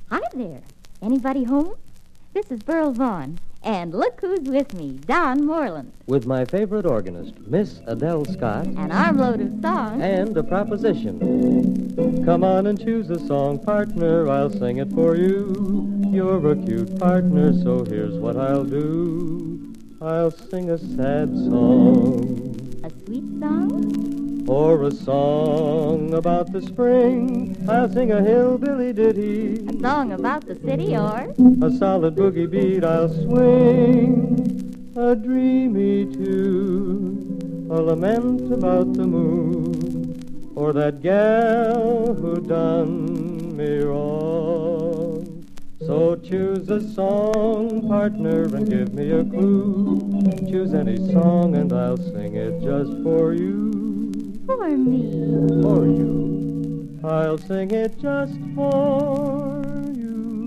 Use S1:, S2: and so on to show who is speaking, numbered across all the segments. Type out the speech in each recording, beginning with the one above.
S1: Hi there. Anybody home? This is Burl Vaughn. And look who's with me, Don Moreland.
S2: With my favorite organist, Miss Adele Scott.
S1: An armload of songs.
S2: And a proposition. Come on and choose a song, partner. I'll sing it for you. You're a cute partner, so here's what I'll do. I'll sing a sad song.
S1: A sweet song?
S2: Or a song about the spring. I'll sing a hillbilly ditty.
S1: A song about the city or?
S2: A solid boogie beat I'll swing. A dreamy tune. A lament about the moon. Or that gal who done me wrong. So choose a song, partner, and give me a clue. Choose any song and I'll sing it just for you.
S1: For me.
S2: For you. I'll sing it just for you.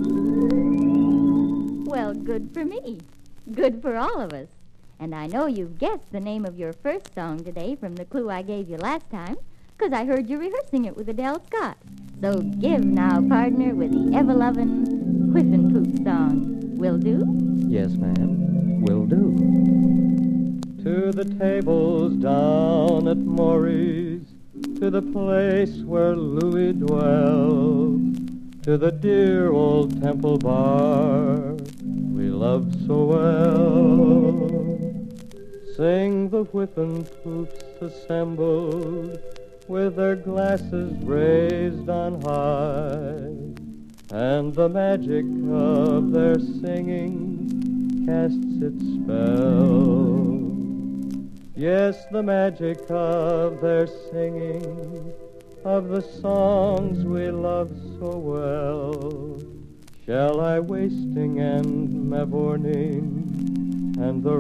S1: Well, good for me. Good for all of us. And I know you've guessed the name of your first song today from the clue I gave you last time, because I heard you rehearsing it with Adele Scott. So give now, partner, with the ever-lovin' Whiff and Poop song. Will do?
S2: Yes, ma'am. Will do. To the tables down at Maury's, to the place where Louis dwells, to the dear old Temple Bar we loved so well. Sing the Whiff and Poops assembled, with their glasses raised on high, and the magic of their singing casts its spell. Yes, the magic of their singing, of the songs we love so well, shall I wasting and Mavourneen and the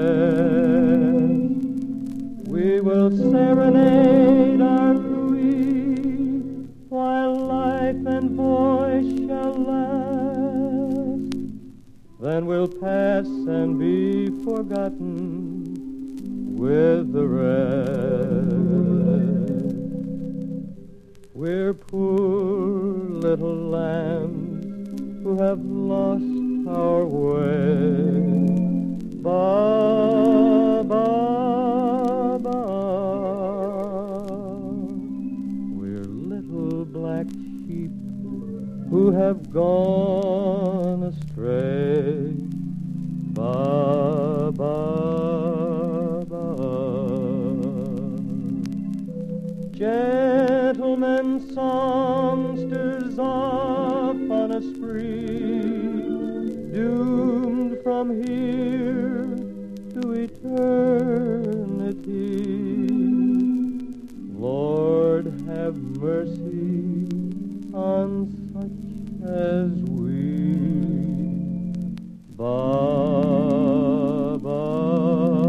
S2: rest, we will serenade our Louis while life and voice shall last. Then we'll pass and be forgotten with the rest. We're poor little lambs who have lost our way. Ba, ba, ba. We're little black sheep who have gone astray. Ba, ba. Gentlemen songsters off on a spree, doomed from here to eternity. Lord, have mercy on such as we. Ba, ba.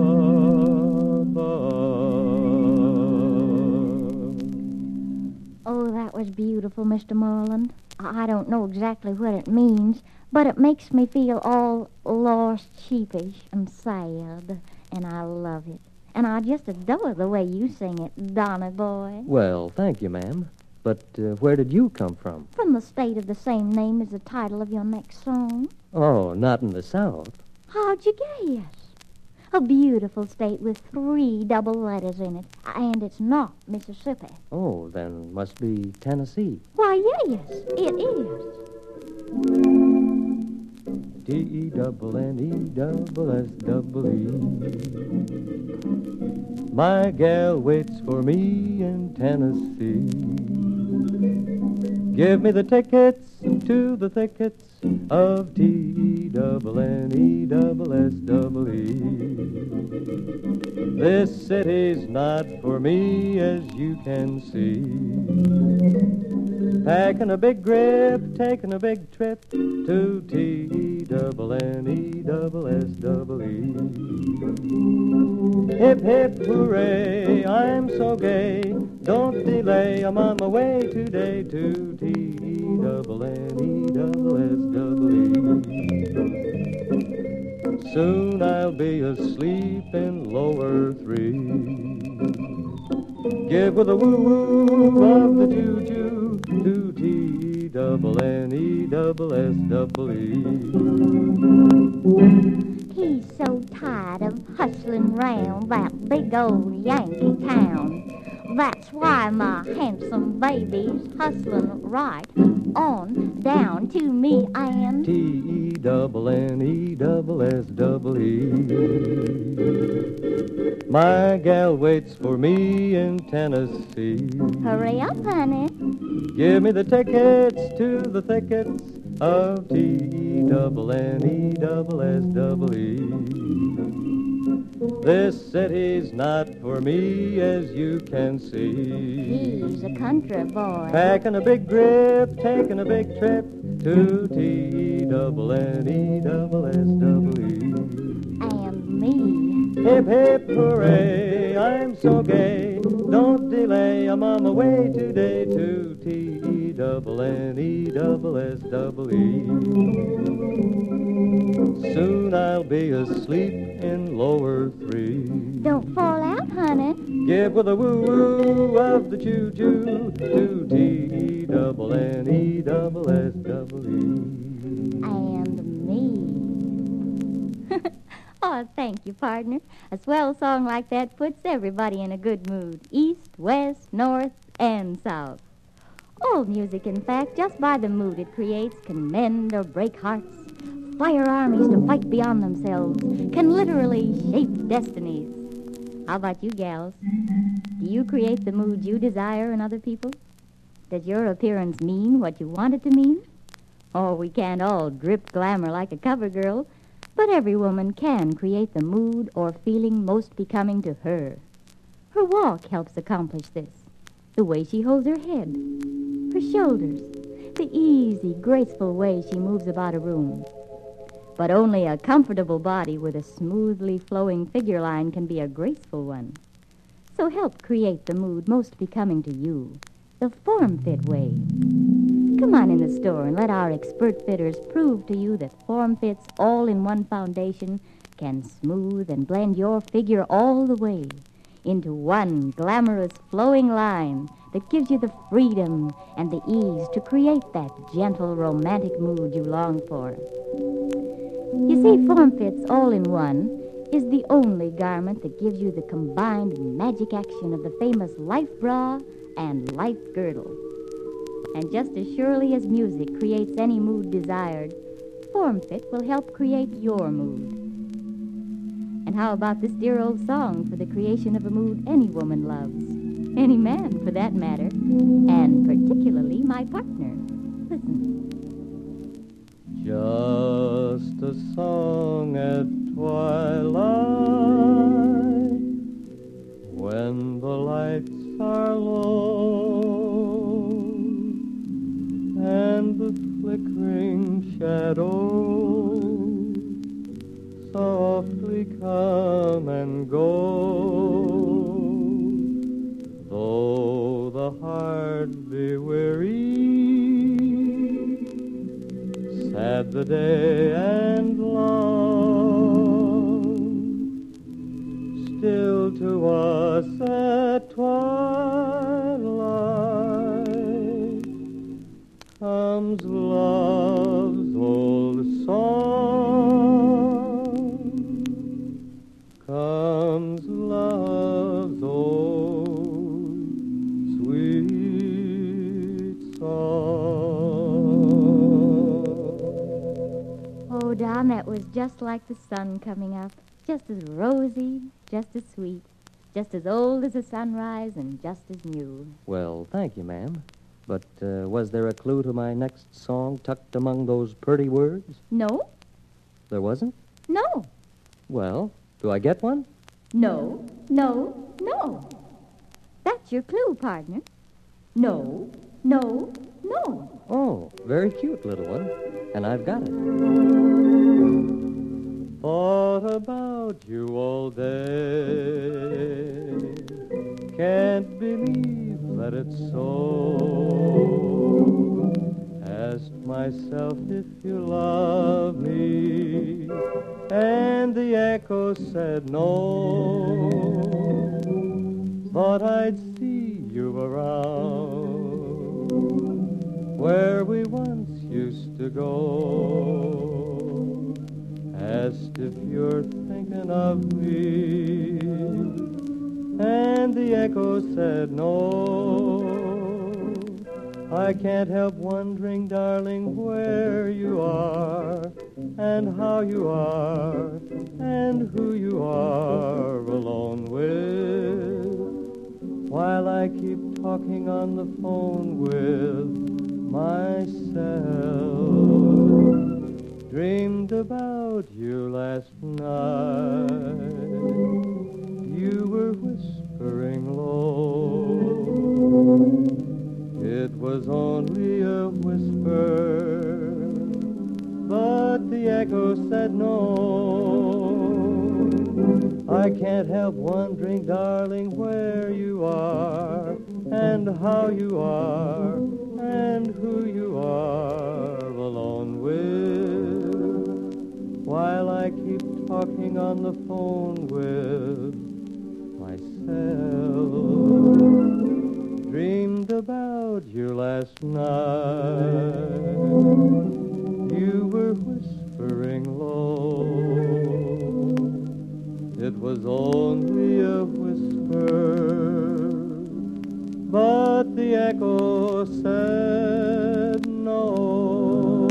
S1: Was beautiful, Mr. Moreland. I don't know exactly what it means, but it makes me feel all lost, sheepish, and sad, and I love it. And I just adore the way you sing it, Donny boy.
S2: Well, thank you, ma'am. But where did you come from?
S1: From the state of the same name as the title of your next song.
S2: Oh, not in the South.
S1: How'd you guess? A beautiful state with 3 double letters in it, and it's not Mississippi.
S2: Oh, then must be Tennessee.
S1: Why, yes, it is.
S2: T-E-double-N-E-double-S-double-E. My gal waits for me in Tennessee. Give me the tickets to the thickets of T-double-N-E-double-S-double-E. This city's not for me, as you can see. Packing a big grip, taking a big trip to T-double-N-E-double-S-double-E. Hip, hip, hooray, I'm so gay. Don't delay, I'm on my way today to T-double-N-E-double-S-double-E. Soon I'll be asleep in lower 3. Give with a woo-woo of the choo-choo to T-double-N-E-double-S-double-E.
S1: He's so tired of hustling round that big old Yankee town. That's why my handsome baby's hustling right on down to me and
S2: Tennessee. My gal waits for me in Tennessee.
S1: hurry up, honey.
S2: Give me the tickets to the thickets of Tennessee. This city's not for me, as you can see.
S1: He's a country boy.
S2: Packing a big grip, taking a big trip to Tennessee.
S1: And me.
S2: Hip, hip, hooray, I'm so gay. Don't delay, I'm on my way today to Tennessee. Soon I'll be asleep in lower 3.
S1: Don't fall out, honey.
S2: Give with a woo-woo of the choo-choo to Tennessee.
S1: And me. Oh, thank you, partner. A swell song like that puts everybody in a good mood. East, west, north, and south. All music, in fact, just by the mood it creates, can mend or break hearts, fire armies to fight beyond themselves, can literally shape destinies. How about you, gals? Do you create the mood you desire in other people? Does your appearance mean what you want it to mean? Oh, we can't all drip glamour like a cover girl, but every woman can create the mood or feeling most becoming to her. Her walk helps accomplish this. The way she holds her head, her shoulders, the easy, graceful way she moves about a room. But only a comfortable body with a smoothly flowing figure line can be a graceful one. So help create the mood most becoming to you, the form-fit way. Come on in the store and let our expert fitters prove to you that Form-Fit's all-in-one foundation can smooth and blend your figure all the way into one glamorous flowing line that gives you the freedom and the ease to create that gentle romantic mood you long for. You see, Form-Fit's all-in-one is the only garment that gives you the combined magic action of the famous Life Bra and Life Girdle. And just as surely as music creates any mood desired, Form-Fit will help create your mood. And how about this dear old song for the creation of a mood any woman loves? Any man, for that matter. And particularly my partner. Listen.
S2: Just a song at twilight, when the lights are low and the flickering shadows softly come and go. Though the heart be weary, sad the day and long, still to us at twilight comes love's old song, comes love's old sweet song.
S1: Oh, Don, that was just like the sun coming up. Just as rosy, just as sweet, just as old as the sunrise, and just as new.
S2: Well, thank you, ma'am. But was there a clue to my next song tucked among those pretty words?
S1: No?
S2: There wasn't?
S1: No.
S2: Well, do I get one?
S1: No. No. No. That's your clue, partner. No. No. No.
S2: Oh, very cute, little one. And I've got it. Thought about you all day. Can't believe that it's so. Asked myself if you love me, and the echo said no. Thought I'd see you around where we once used to go. Asked if you're thinking of me, and the echo said no. I can't help wondering, darling, where you are, and how you are, and who you are alone with, while I keep talking on the phone with myself. Dreamed about you last night. You were whispering low. It was only a whisper, but the echo said no. I can't help wondering, darling, where you are, and how you are, and who you are alone with, while I keep talking on the phone with myself. Dreamed about you last night. You were whispering low. It was only a whisper, but the echo said no.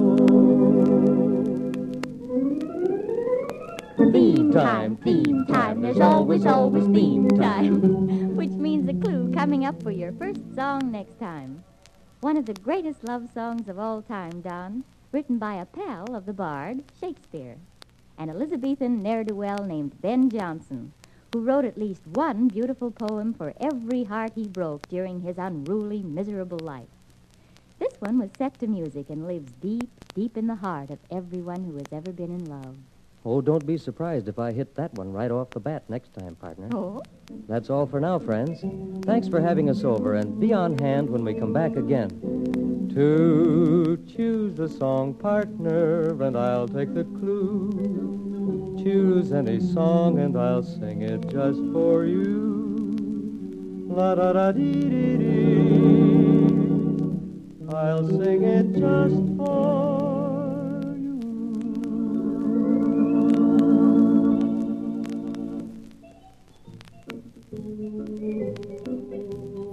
S1: Theme time, there's always theme time. Which means a clue coming up for your first song next time. One of the greatest love songs of all time, Don, written by a pal of the bard, Shakespeare, an Elizabethan ne'er-do-well named Ben Jonson, who wrote at least one beautiful poem for every heart he broke during his unruly, miserable life. This one was set to music and lives deep, deep in the heart of everyone who has ever been in love.
S3: Oh, don't be surprised if I hit that one right off the bat next time, partner.
S1: Oh?
S3: That's all for now, friends. Thanks for having us over, and be on hand when we come back again.
S2: To choose the song, partner, and I'll take the clue. Choose any song and I'll sing it just for you. La-da-da-dee-dee-dee. I'll sing it just for